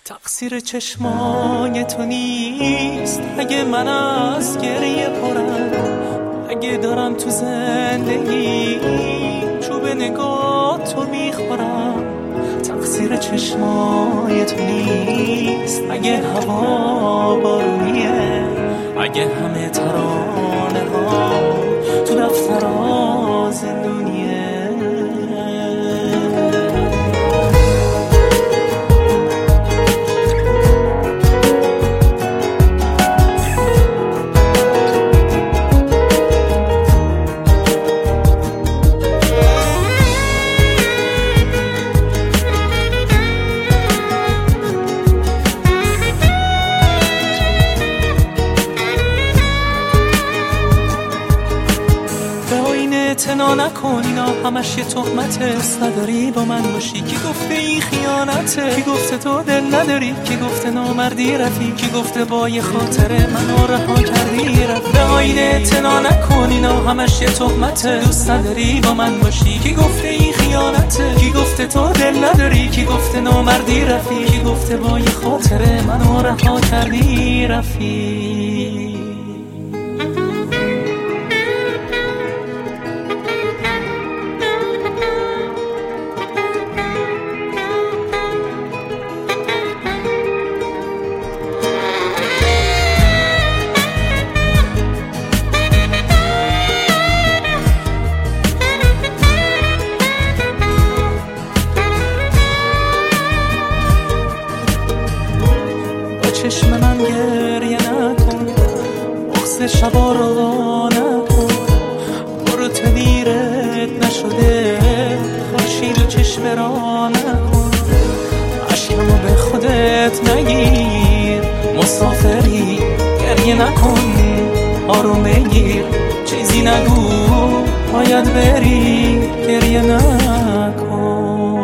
تقصیر چشمای تو نیست اگه من از گریه پرم، اگه دارم تو زندگی چوب نگاه تو میخورم. تقصیر چشمای تو نیست اگه هوا بارونیه، اگه همه ترانه ها تو دفترها زندونیه. اعتنا نکن، اینا همش یه تهمته. دوست نداری با من باشی، کی گفته این خیانته؟ کی گفته تو دل نداری؟ کی گفته نامردی رفی؟ کی گفته با یه خاطره منو رها کردی رفت؟ به آینه اعتنا نکن، اینا همش یه تهمته. دوست نداری با من باشی، کی گفته این خیانته؟ کی گفته تو دل نداری؟ کی گفته نامردی رفی؟ کی گفته با یه خاطره منو رها کردی رفی؟ چشم من گریه نکن، بغض شبا رو نکن. برو تدیرت نشده خورشید و چشم را نکن. عشقمو به خودت نگیر، مسافری گریه نکن. آروم بگیر، چیزی نگو، باید بری گریه نکن.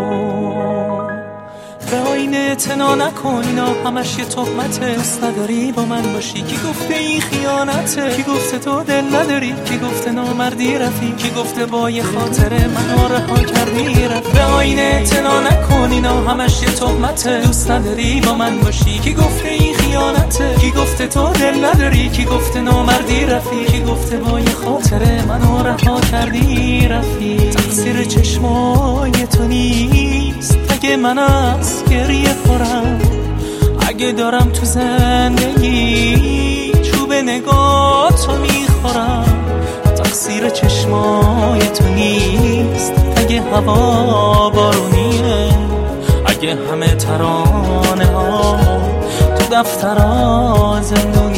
به آینه اعتنا نکن، اینا همش یه تهمته. دوست نداری با من باشی، کی گفته این خیانته؟ کی گفته تو دل نداری؟ کی گفته نامردی رفی؟ کی گفته با یه خاطره منو رها کردی رفت؟ به آینه اعتنا نکن، اینا همش یه تهمته. دوست نداری با من باشی، کی گفته این خیانته؟ کی گفته تو دل نداری؟ کی گفته نامردی رفی؟ کی گفته با یه خاطره منو رها کردی رفی؟ تقصیر چشمای تو نیست اگه من از گریه پرم، اگه دارم تو زندگی چوب نگاه تو میخورم. تقصیر چشمای تو نیست اگه هوا بارونیه، اگه همه ترانه ها تو دفترها زندونیه.